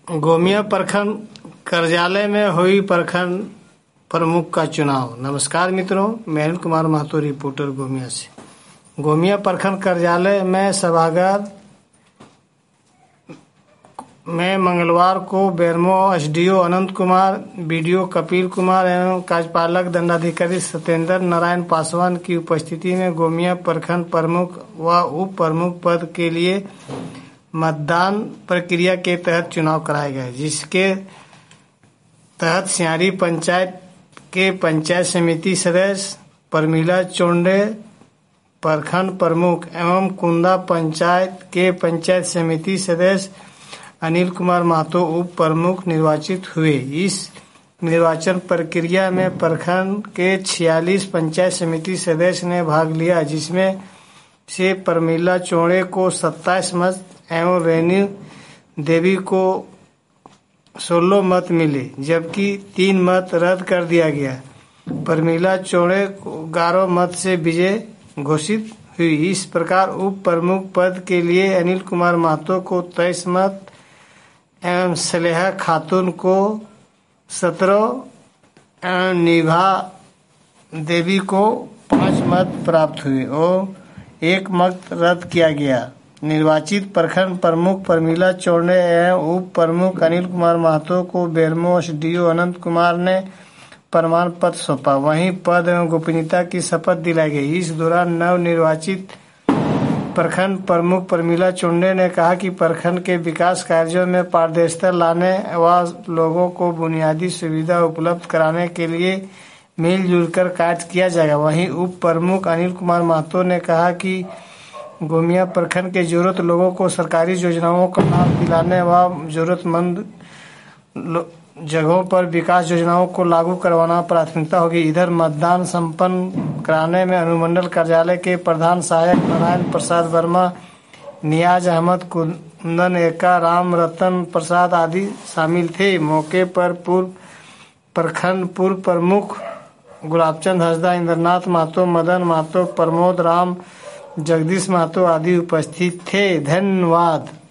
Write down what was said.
गोमिया प्रखंड कार्यालय में हुई प्रखंड प्रमुख का चुनाव। नमस्कार मित्रों, मैं अनिल कुमार महतो, रिपोर्टर गोमिया से। गोमिया प्रखंड कार्यालय में सभागार में मंगलवार को बेरमो एसडीओ अनंत कुमार, बीडीओ कपिल कुमार एवं कार्यपालक दंडाधिकारी सत्येंद्र नारायण पासवान की उपस्थिति में गोमिया प्रखंड प्रमुख व उप प्रमुख पद के लिए मतदान प्रक्रिया के तहत चुनाव कराए गए, जिसके तहत सियारी पंचायत के पंचायत समिति सदस्य परमिला चोंडे प्रखंड प्रमुख एवं कुंदा पंचायत के पंचायत समिति सदस्य अनिल कुमार महतो उप प्रमुख निर्वाचित हुए। इस निर्वाचन प्रक्रिया में प्रखंड के 46 पंचायत समिति सदस्य ने भाग लिया, जिसमें से परमिला चौड़े को 27 मत एवं रेणु देवी को 16 मत मिले, जबकि 3 मत रद्द कर दिया गया। परमिला चौड़े को 11 मत से विजय घोषित हुई। इस प्रकार उप प्रमुख पद के लिए अनिल कुमार महतो को 23 मत एवं सलेहा खातून को 17 एवं निभा देवी को 5 मत प्राप्त हुए और 1 मत रद्द किया गया। निर्वाचित प्रखंड प्रमुख परमिला चौड़े एवं उप प्रमुख अनिल कुमार महतो को बेरमो एसडीओ अनंत कुमार ने प्रमाण पत्र सौंपा। वहीं पद एवं गोपनीयता की शपथ दिलाई गई। इस दौरान नव निर्वाचित प्रखंड प्रमुख परमिला चौड़े ने कहा कि प्रखंड के विकास कार्यों में पारदर्शिता लाने व लोगों को बुनियादी सुविधा उपलब्ध कराने के लिए मिलजुल कर कार्य किया जाएगा। वहीं उप प्रमुख अनिल कुमार महतो ने कहा कि गोमिया प्रखंड के जरूरत लोगों को सरकारी योजनाओं का लाभ दिलाने व जरूरतमंद जगहों पर विकास योजनाओं को लागू करवाना प्राथमिकता होगी। इधर मतदान संपन्न कराने में अनुमंडल कार्यालय के प्रधान सहायक नारायण प्रसाद वर्मा, नियाज अहमद, कुंदन एका, राम रतन प्रसाद आदि शामिल थे। मौके पर पूर्व प्रखंड पूर्व प्रमुख गुलाबचंद हंसदा, इंद्रनाथ महतो, मदन महतो, प्रमोद राम, जगदीश महतो आदि उपस्थित थे। धन्यवाद।